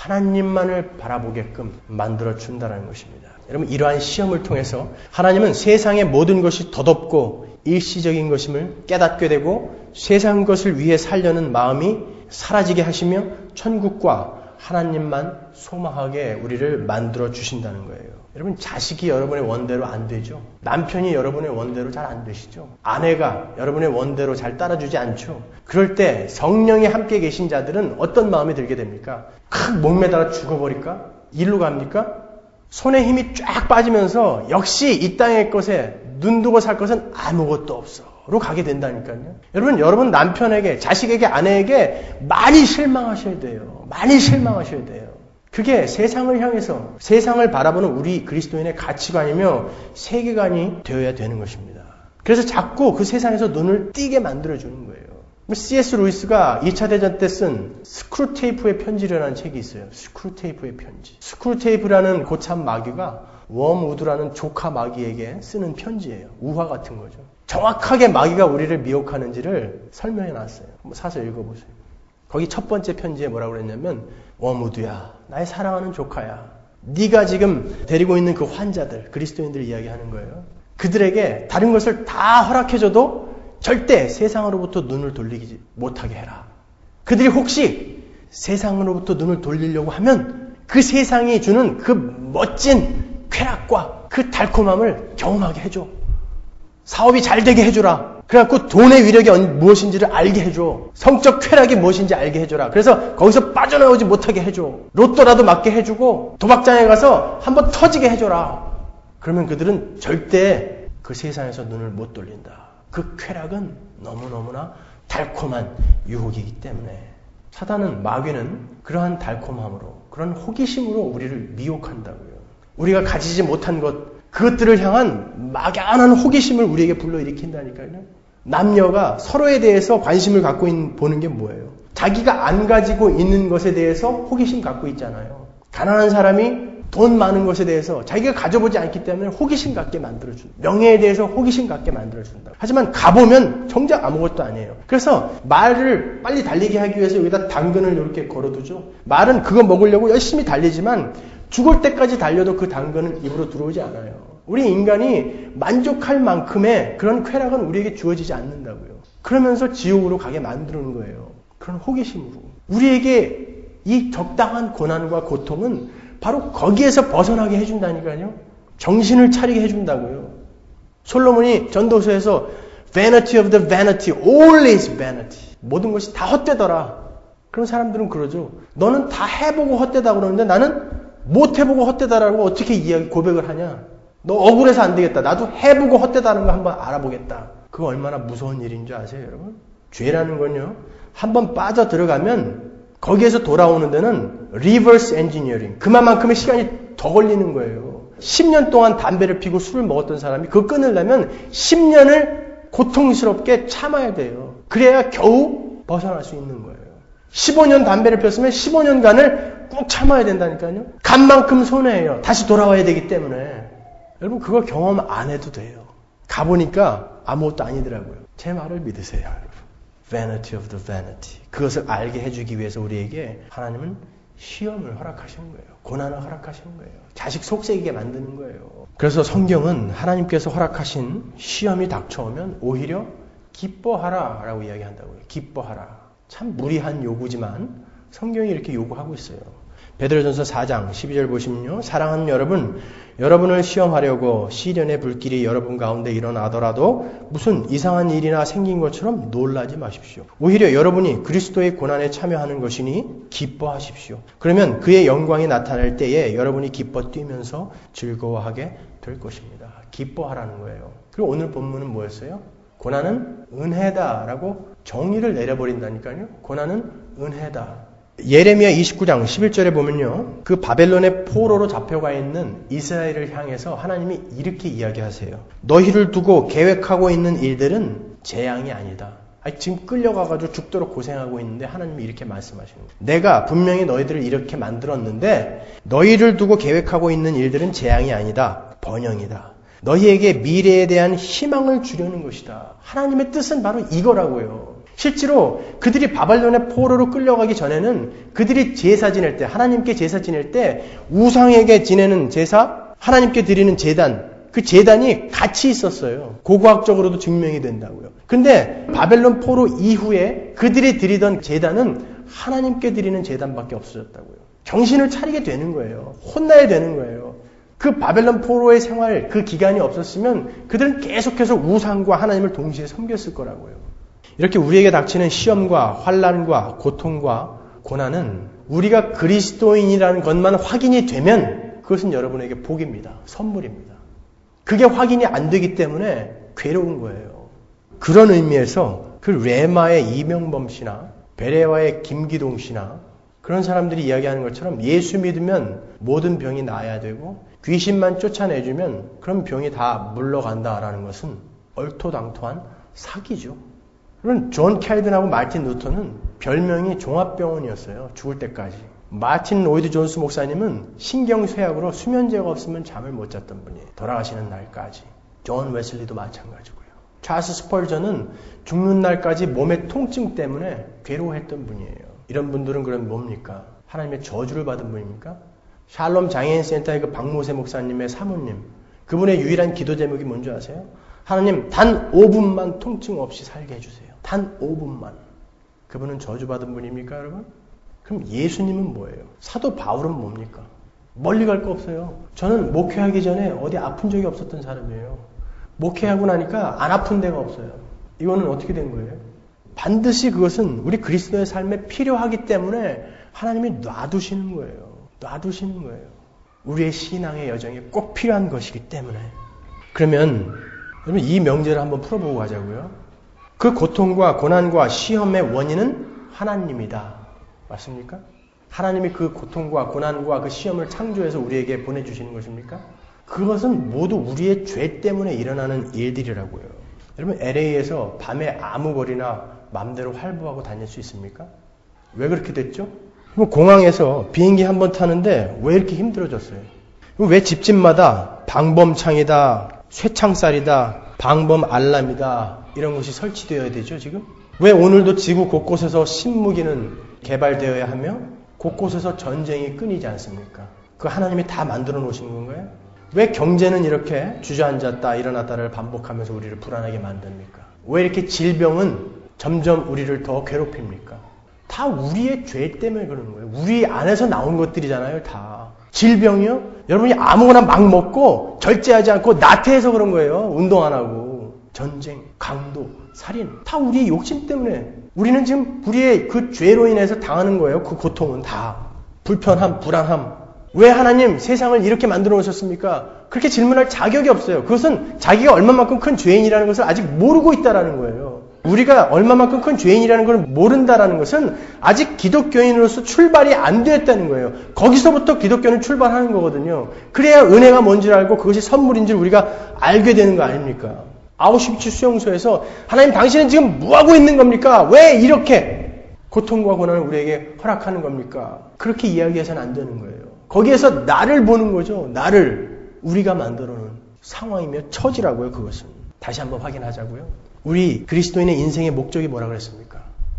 하나님만을 바라보게끔 만들어준다는 것입니다. 여러분 이러한 시험을 통해서 하나님은 세상의 모든 것이 덧없고 일시적인 것임을 깨닫게 되고 세상 것을 위해 살려는 마음이 사라지게 하시며 천국과 하나님만 소망하게 우리를 만들어 주신다는 거예요. 여러분 자식이 여러분의 원대로 안 되죠. 남편이 여러분의 원대로 잘 안 되시죠. 아내가 여러분의 원대로 잘 따라주지 않죠. 그럴 때 성령이 함께 계신 자들은 어떤 마음이 들게 됩니까? 칵 목매달아 죽어버릴까? 일로 갑니까? 손에 힘이 쫙 빠지면서 역시 이 땅의 것에 눈 두고 살 것은 아무것도 없어로 가게 된다니까요. 여러분, 여러분 남편에게, 자식에게, 아내에게 많이 실망하셔야 돼요. 많이 실망하셔야 돼요. 그게 세상을 향해서, 세상을 바라보는 우리 그리스도인의 가치관이며 세계관이 되어야 되는 것입니다. 그래서 자꾸 그 세상에서 눈을 띄게 만들어주는 거예요. 씨 에스 루이스가 이 차 대전 때 쓴 스크루테이프의 편지라는 책이 있어요. 스크루테이프의 편지. 스크루테이프라는 고참 마귀가 웜우드라는 조카 마귀에게 쓰는 편지예요. 우화 같은 거죠. 정확하게 마귀가 우리를 미혹하는지를 설명해 놨어요. 한번 사서 읽어보세요. 거기 첫 번째 편지에 뭐라고 그랬냐면 웜우드야, 나의 사랑하는 조카야. 네가 지금 데리고 있는 그 환자들, 그리스도인들 이야기하는 거예요. 그들에게 다른 것을 다 허락해줘도 절대 세상으로부터 눈을 돌리지 못하게 해라. 그들이 혹시 세상으로부터 눈을 돌리려고 하면 그 세상이 주는 그 멋진 쾌락과 그 달콤함을 경험하게 해줘. 사업이 잘 되게 해줘라. 그래갖고 돈의 위력이 무엇인지를 알게 해줘. 성적 쾌락이 무엇인지 알게 해줘라. 그래서 거기서 빠져나오지 못하게 해줘. 로또라도 맞게 해주고 도박장에 가서 한번 터지게 해줘라. 그러면 그들은 절대 그 세상에서 눈을 못 돌린다. 그 쾌락은 너무너무나 달콤한 유혹이기 때문에 사단은, 마귀는 그러한 달콤함으로, 그런 호기심으로 우리를 미혹한다고요. 우리가 가지지 못한 것, 그것들을 향한 막연한 호기심을 우리에게 불러일으킨다니까요. 남녀가 서로에 대해서 관심을 갖고 있는, 보는 게 뭐예요? 자기가 안 가지고 있는 것에 대해서 호기심 갖고 있잖아요. 가난한 사람이 돈 많은 것에 대해서 자기가 가져보지 않기 때문에 호기심 갖게 만들어준다. 명예에 대해서 호기심 갖게 만들어준다. 하지만 가보면 정작 아무것도 아니에요. 그래서 말을 빨리 달리게 하기 위해서 여기다 당근을 이렇게 걸어두죠. 말은 그거 먹으려고 열심히 달리지만 죽을 때까지 달려도 그 당근은 입으로 들어오지 않아요. 우리 인간이 만족할 만큼의 그런 쾌락은 우리에게 주어지지 않는다고요. 그러면서 지옥으로 가게 만드는 거예요. 그런 호기심으로. 우리에게 이 적당한 고난과 고통은 바로 거기에서 벗어나게 해준다니까요. 정신을 차리게 해준다고요. 솔로몬이 전도서에서 vanity of the vanity, all is vanity. 모든 것이 다 헛되더라. 그런 사람들은 그러죠. 너는 다 해보고 헛되다 그러는데 나는 못 해보고 헛되다라고 어떻게 이야기 고백을 하냐. 너 억울해서 안 되겠다. 나도 해보고 헛되다는 거 한번 알아보겠다. 그거 얼마나 무서운 일인 줄 아세요, 여러분? 죄라는 건요, 한번 빠져 들어가면 거기에서 돌아오는 데는 리버스 엔지니어링, 그만큼의 시간이 더 걸리는 거예요. 십 년 동안 담배를 피고 술을 먹었던 사람이 그거 끊으려면 십 년을 고통스럽게 참아야 돼요. 그래야 겨우 벗어날 수 있는 거예요. 십오 년 담배를 폈으면 십오 년간을 꾹 참아야 된다니까요. 간 만큼 손해예요. 다시 돌아와야 되기 때문에. 여러분, 그거 경험 안 해도 돼요. 가보니까 아무것도 아니더라고요. 제 말을 믿으세요, 여러분. Vanity of the vanity. 그것을 알게 해주기 위해서 우리에게 하나님은 시험을 허락하시는 거예요. 고난을 허락하시는 거예요. 자식 속삭이게 만드는 거예요. 그래서 성경은 하나님께서 허락하신 시험이 닥쳐오면 오히려 기뻐하라 라고 이야기한다고요. 기뻐하라. 참 무리한 요구지만 성경이 이렇게 요구하고 있어요. 베드로전서 사 장 십이 절 보시면요. 사랑하는 여러분, 여러분을 시험하려고 시련의 불길이 여러분 가운데 일어나더라도 무슨 이상한 일이나 생긴 것처럼 놀라지 마십시오. 오히려 여러분이 그리스도의 고난에 참여하는 것이니 기뻐하십시오. 그러면 그의 영광이 나타날 때에 여러분이 기뻐 뛰면서 즐거워하게 될 것입니다. 기뻐하라는 거예요. 그리고 오늘 본문은 뭐였어요? 고난은 은혜다라고 정의를 내려버린다니까요. 고난은 은혜다. 예레미야 이십구 장 십일 절에 보면요. 그 바벨론의 포로로 잡혀가 있는 이스라엘을 향해서 하나님이 이렇게 이야기하세요. 너희를 두고 계획하고 있는 일들은 재앙이 아니다. 아니, 지금 끌려가가지고 죽도록 고생하고 있는데 하나님이 이렇게 말씀하시는 거예요. 내가 분명히 너희들을 이렇게 만들었는데 너희를 두고 계획하고 있는 일들은 재앙이 아니다. 번영이다. 너희에게 미래에 대한 희망을 주려는 것이다. 하나님의 뜻은 바로 이거라고요. 실제로 그들이 바벨론의 포로로 끌려가기 전에는 그들이 제사 지낼 때, 하나님께 제사 지낼 때 우상에게 지내는 제사, 하나님께 드리는 제단, 그 제단이 같이 있었어요. 고고학적으로도 증명이 된다고요. 근데 바벨론 포로 이후에 그들이 드리던 제단은 하나님께 드리는 제단밖에 없어졌다고요. 정신을 차리게 되는 거예요. 혼나야 되는 거예요. 그 바벨론 포로의 생활, 그 기간이 없었으면 그들은 계속해서 우상과 하나님을 동시에 섬겼을 거라고요. 이렇게 우리에게 닥치는 시험과 환난과 고통과 고난은 우리가 그리스도인이라는 것만 확인이 되면 그것은 여러분에게 복입니다. 선물입니다. 그게 확인이 안 되기 때문에 괴로운 거예요. 그런 의미에서 그 레마의 이명범 씨나 베레와의 김기동 씨나 그런 사람들이 이야기하는 것처럼 예수 믿으면 모든 병이 나아야 되고 귀신만 쫓아내주면 그런 병이 다 물러간다라는 것은 얼토당토한 사기죠. 그럼 존 캘빈하고 마틴 루터는 별명이 종합병원이었어요. 죽을 때까지. 마틴 로이드 존스 목사님은 신경쇠약으로 수면제가 없으면 잠을 못 잤던 분이에요. 돌아가시는 날까지. 존 웨슬리도 마찬가지고요. 찰스 스펄전은 죽는 날까지 몸의 통증 때문에 괴로워했던 분이에요. 이런 분들은 그럼 뭡니까? 하나님의 저주를 받은 분입니까? 샬롬 장애인 센터의 그 박모세 목사님의 사모님, 그분의 유일한 기도 제목이 뭔지 아세요? 하나님 단 오 분만 통증 없이 살게 해주세요. 단 오 분만. 그분은 저주받은 분입니까 여러분? 그럼 예수님은 뭐예요? 사도 바울은 뭡니까? 멀리 갈 거 없어요. 저는 목회하기 전에 어디 아픈 적이 없었던 사람이에요. 목회하고 나니까 안 아픈 데가 없어요. 이거는 어떻게 된 거예요? 반드시 그것은 우리 그리스도의 삶에 필요하기 때문에 하나님이 놔두시는 거예요. 놔두시는 거예요. 우리의 신앙의 여정에 꼭 필요한 것이기 때문에. 그러면 여러분 이 명제를 한번 풀어보고 가자고요. 그 고통과 고난과 시험의 원인은 하나님이다. 맞습니까? 하나님이 그 고통과 고난과 그 시험을 창조해서 우리에게 보내주시는 것입니까? 그것은 모두 우리의 죄 때문에 일어나는 일들이라고요. 여러분 엘에이에서 밤에 아무 거리나 마음대로 활보하고 다닐 수 있습니까? 왜 그렇게 됐죠? 공항에서 비행기 한 번 타는데 왜 이렇게 힘들어졌어요? 왜 집집마다 방범창이다, 쇠창살이다, 방범 알람이다 이런 것이 설치되어야 되죠 지금? 왜 오늘도 지구 곳곳에서 신무기는 개발되어야 하며 곳곳에서 전쟁이 끊이지 않습니까? 그 하나님이 다 만들어 놓으신 건가요? 왜 경제는 이렇게 주저앉았다 일어났다를 반복하면서 우리를 불안하게 만듭니까? 왜 이렇게 질병은 점점 우리를 더 괴롭힙니까? 다 우리의 죄 때문에 그러는 거예요. 우리 안에서 나온 것들이잖아요, 다. 질병이요? 여러분이 아무거나 막 먹고 절제하지 않고 나태해서 그런 거예요. 운동 안 하고. 전쟁, 강도, 살인. 다 우리의 욕심 때문에. 우리는 지금 우리의 그 죄로 인해서 당하는 거예요. 그 고통은 다. 불편함, 불안함. 왜 하나님 세상을 이렇게 만들어 놓으셨습니까? 그렇게 질문할 자격이 없어요. 그것은 자기가 얼마만큼 큰 죄인이라는 것을 아직 모르고 있다라는 거예요. 우리가 얼마만큼 큰 죄인이라는 걸 모른다라는 것은 아직 기독교인으로서 출발이 안 되었다는 거예요. 거기서부터 기독교는 출발하는 거거든요. 그래야 은혜가 뭔지를 알고 그것이 선물인지를 우리가 알게 되는 거 아닙니까? 아우슈비츠 수용소에서 하나님 당신은 지금 뭐하고 있는 겁니까? 왜 이렇게 고통과 고난을 우리에게 허락하는 겁니까? 그렇게 이야기해서는 안 되는 거예요. 거기에서 나를 보는 거죠. 나를 우리가 만들어 놓은 상황이며 처지라고요. 그것은. 다시 한번 확인하자고요. 우리 그리스도인의 인생의 목적이 뭐라 그랬습니까?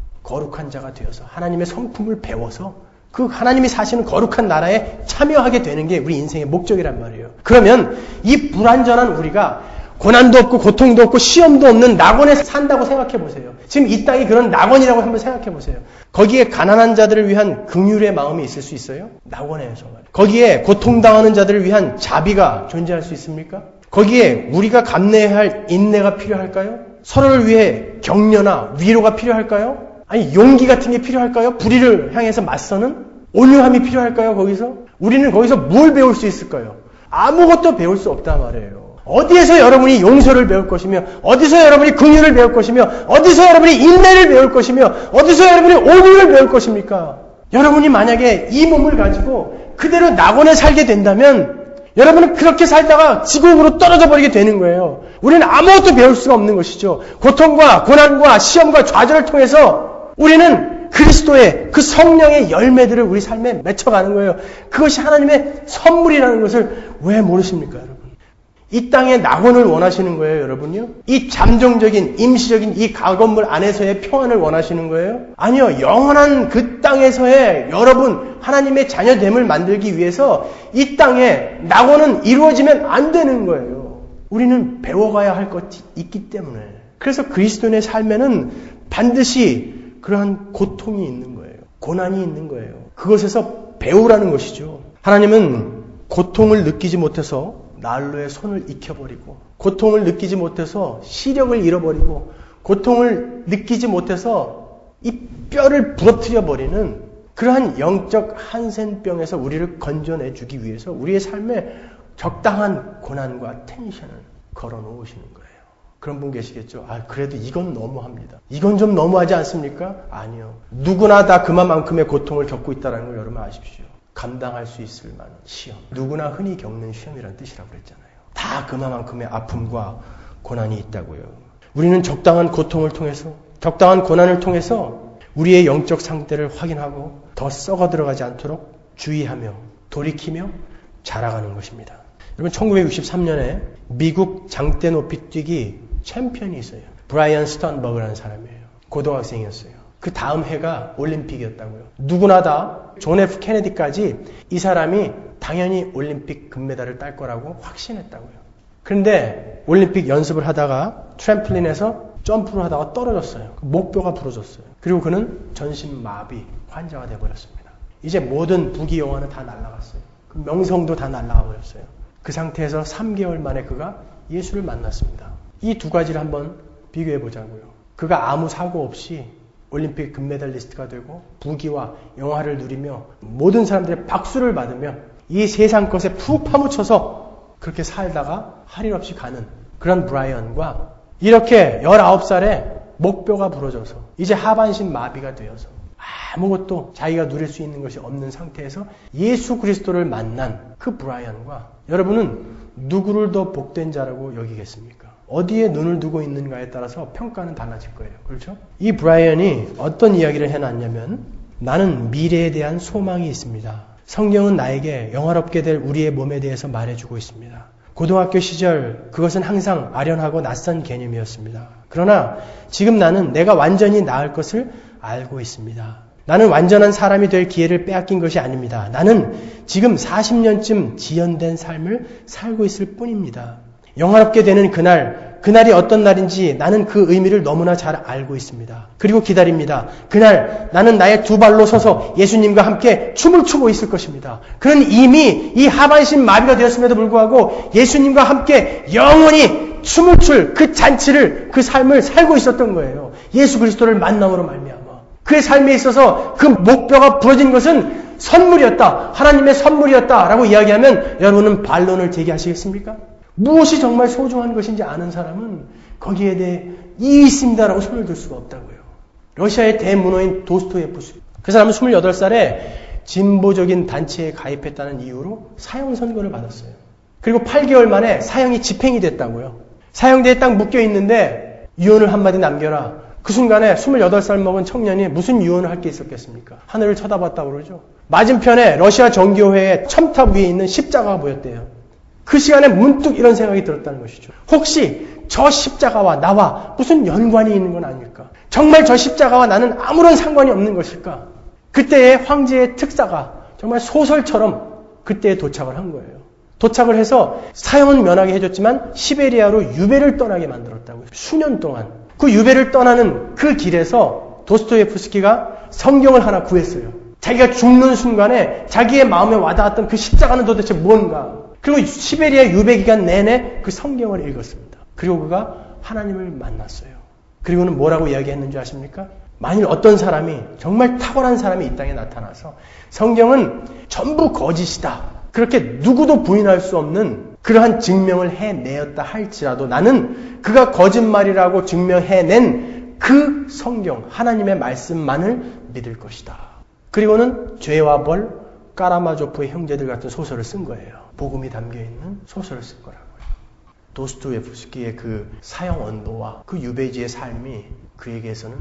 거룩한 자가 되어서 하나님의 성품을 배워서 그 하나님이 사시는 거룩한 나라에 참여하게 되는 게 우리 인생의 목적이란 말이에요. 그러면 이 불완전한 우리가 고난도 없고 고통도 없고 시험도 없는 낙원에 산다고 생각해 보세요. 지금 이 땅이 그런 낙원이라고 한번 생각해 보세요. 거기에 가난한 자들을 위한 긍휼의 마음이 있을 수 있어요? 낙원에서 말이에요. 거기에 고통당하는 자들을 위한 자비가 존재할 수 있습니까? 거기에 우리가 감내해야 할 인내가 필요할까요? 서로를 위해 격려나 위로가 필요할까요? 아니 용기 같은 게 필요할까요? 불의를 향해서 맞서는 온유함이 필요할까요? 거기서? 우리는 거기서 뭘 배울 수 있을까요? 아무것도 배울 수 없단 말이에요. 어디에서 여러분이 용서를 배울 것이며 어디서 여러분이 긍휼을 배울 것이며 어디서 여러분이 인내를 배울 것이며 어디서 여러분이 온유를 배울 것입니까? 여러분이 만약에 이 몸을 가지고 그대로 낙원에 살게 된다면 여러분은 그렇게 살다가 지옥으로 떨어져 버리게 되는 거예요. 우리는 아무것도 배울 수가 없는 것이죠. 고통과 고난과 시험과 좌절을 통해서 우리는 그리스도의 그 성령의 열매들을 우리 삶에 맺혀가는 거예요. 그것이 하나님의 선물이라는 것을 왜 모르십니까, 여러분? 이 땅의 낙원을 원하시는 거예요, 여러분요? 이 잠정적인, 임시적인 이 가건물 안에서의 평안을 원하시는 거예요? 아니요, 영원한 그 땅에서의 여러분, 하나님의 자녀됨을 만들기 위해서 이 땅에 낙원은 이루어지면 안 되는 거예요. 우리는 배워가야 할 것이 있기 때문에. 그래서 그리스도인의 삶에는 반드시 그러한 고통이 있는 거예요. 고난이 있는 거예요. 그것에서 배우라는 것이죠. 하나님은 고통을 느끼지 못해서 난로의 손을 익혀버리고 고통을 느끼지 못해서 시력을 잃어버리고 고통을 느끼지 못해서 이 뼈를 부러뜨려버리는 그러한 영적 한센병에서 우리를 건져내주기 위해서 우리의 삶에 적당한 고난과 텐션을 걸어놓으시는 거예요. 그런 분 계시겠죠? 아, 그래도 이건 너무합니다. 이건 좀 너무하지 않습니까? 아니요. 누구나 다 그만큼의 고통을 겪고 있다는 걸 여러분 아십시오. 감당할 수 있을 만한 시험. 누구나 흔히 겪는 시험이라는 뜻이라고 그랬잖아요. 다 그만큼의 아픔과 고난이 있다고요. 우리는 적당한 고통을 통해서, 적당한 고난을 통해서 우리의 영적 상태를 확인하고 더 썩어 들어가지 않도록 주의하며 돌이키며 자라가는 것입니다. 여러분, 천구백육십삼 년에 미국 장대 높이 뛰기 챔피언이 있어요. 브라이언 스턴버그라는 사람이에요. 고등학생이었어요. 그 다음 해가 올림픽이었다고요. 누구나 다 존 에프 케네디까지 이 사람이 당연히 올림픽 금메달을 딸 거라고 확신했다고요. 그런데 올림픽 연습을 하다가 트램플린에서 점프를 하다가 떨어졌어요. 목뼈가 부러졌어요. 그리고 그는 전신마비 환자가 되어버렸습니다. 이제 모든 부귀영화는 다 날아갔어요. 그 명성도 다 날아가 버렸어요. 그 상태에서 삼 개월 만에 그가 예수를 만났습니다. 이 두 가지를 한번 비교해 보자고요. 그가 아무 사고 없이 올림픽 금메달리스트가 되고 부귀와 영화를 누리며 모든 사람들의 박수를 받으며 이 세상 것에 푹 파묻혀서 그렇게 살다가 할 일 없이 가는 그런 브라이언과 이렇게 열아홉 살에 목뼈가 부러져서 이제 하반신 마비가 되어서 아무것도 자기가 누릴 수 있는 것이 없는 상태에서 예수 그리스도를 만난 그 브라이언과 여러분은 누구를 더 복된 자라고 여기겠습니까? 어디에 눈을 두고 있는가에 따라서 평가는 달라질 거예요. 그렇죠? 이 브라이언이 어떤 이야기를 해놨냐면 나는 미래에 대한 소망이 있습니다. 성경은 나에게 영화롭게 될 우리의 몸에 대해서 말해주고 있습니다. 고등학교 시절 그것은 항상 아련하고 낯선 개념이었습니다. 그러나 지금 나는 내가 완전히 나을 것을 알고 있습니다. 나는 완전한 사람이 될 기회를 빼앗긴 것이 아닙니다. 나는 지금 사십 년쯤 지연된 삶을 살고 있을 뿐입니다. 영화롭게 되는 그날, 그날이 어떤 날인지 나는 그 의미를 너무나 잘 알고 있습니다. 그리고 기다립니다. 그날 나는 나의 두 발로 서서 예수님과 함께 춤을 추고 있을 것입니다. 그는 이미 이 하반신 마비가 되었음에도 불구하고 예수님과 함께 영원히 춤을 출 그 잔치를, 그 삶을 살고 있었던 거예요. 예수 그리스도를 만남으로 말미암아. 그의 삶에 있어서 그 목뼈가 부러진 것은 선물이었다. 하나님의 선물이었다. 라고 이야기하면 여러분은 반론을 제기하시겠습니까? 무엇이 정말 소중한 것인지 아는 사람은 거기에 대해 이의 있습니다라고 손을 들 수가 없다고요. 러시아의 대문호인 도스토예프스키. 그 사람은 스물여덟 살에 진보적인 단체에 가입했다는 이유로 사형 선고를 받았어요. 그리고 팔 개월 만에 사형이 집행이 됐다고요. 사형대에 딱 묶여 있는데 유언을 한마디 남겨라. 그 순간에 스물여덟 살 먹은 청년이 무슨 유언을 할 게 있었겠습니까? 하늘을 쳐다봤다고 그러죠. 맞은편에 러시아 정교회의 첨탑 위에 있는 십자가가 보였대요. 그 시간에 문득 이런 생각이 들었다는 것이죠. 혹시 저 십자가와 나와 무슨 연관이 있는 건 아닐까? 정말 저 십자가와 나는 아무런 상관이 없는 것일까? 그때의 황제의 특사가 정말 소설처럼 그때에 도착을 한 거예요. 도착을 해서 사형은 면하게 해줬지만 시베리아로 유배를 떠나게 만들었다고요. 수년 동안. 그 유배를 떠나는 그 길에서 도스토예프스키가 성경을 하나 구했어요. 자기가 죽는 순간에 자기의 마음에 와닿았던 그 십자가는 도대체 뭔가. 그리고 시베리아 유배 기간 내내 그 성경을 읽었습니다. 그리고 그가 하나님을 만났어요. 그리고는 뭐라고 이야기했는 줄 아십니까? 만일 어떤 사람이 정말 탁월한 사람이 이 땅에 나타나서 성경은 전부 거짓이다. 그렇게 누구도 부인할 수 없는 그러한 증명을 해내었다 할지라도 나는 그가 거짓말이라고 증명해낸 그 성경, 하나님의 말씀만을 믿을 것이다. 그리고는 죄와 벌, 까라마조프의 형제들 같은 소설을 쓴 거예요. 복음이 담겨있는 소설을 쓴 거라고요. 도스토예프스키의 그 사형 언도와 그 유배지의 삶이 그에게서는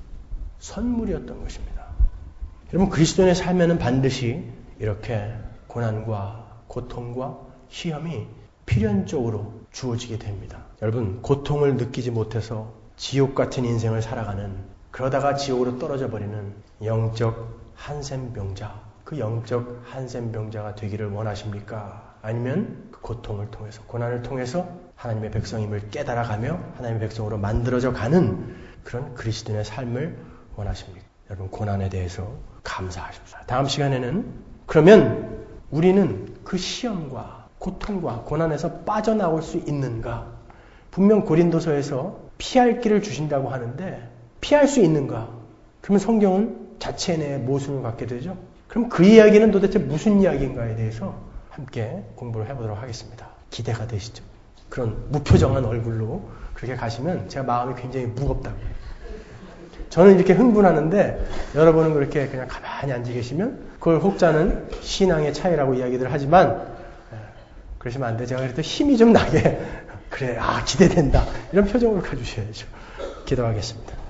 선물이었던 것입니다. 여러분, 그리스도인의 삶에는 반드시 이렇게 고난과 고통과 시험이 필연적으로 주어지게 됩니다. 여러분, 고통을 느끼지 못해서 지옥 같은 인생을 살아가는, 그러다가 지옥으로 떨어져 버리는 영적 한센병자, 그 영적 한센병자가 되기를 원하십니까? 아니면 그 고통을 통해서, 고난을 통해서 하나님의 백성임을 깨달아가며 하나님의 백성으로 만들어져 가는 그런 그리스도인의 삶을 원하십니까? 여러분, 고난에 대해서 감사하십시오. 다음 시간에는 그러면 우리는 그 시험과 고통과 고난에서 빠져나올 수 있는가? 분명 고린도서에서 피할 길을 주신다고 하는데 피할 수 있는가? 그러면 성경은 자체 내에 모순을 갖게 되죠. 그럼 그 이야기는 도대체 무슨 이야기인가에 대해서 함께 공부를 해보도록 하겠습니다. 기대가 되시죠? 그런 무표정한 얼굴로 그렇게 가시면 제가 마음이 굉장히 무겁다고요. 저는 이렇게 흥분하는데 여러분은 그렇게 그냥 가만히 앉아 계시면 그걸 혹자는 신앙의 차이라고 이야기들 하지만 그러시면 안 돼. 제가 그래도 힘이 좀 나게 그래, 아 기대된다 이런 표정으로 가주셔야죠. 기도하겠습니다.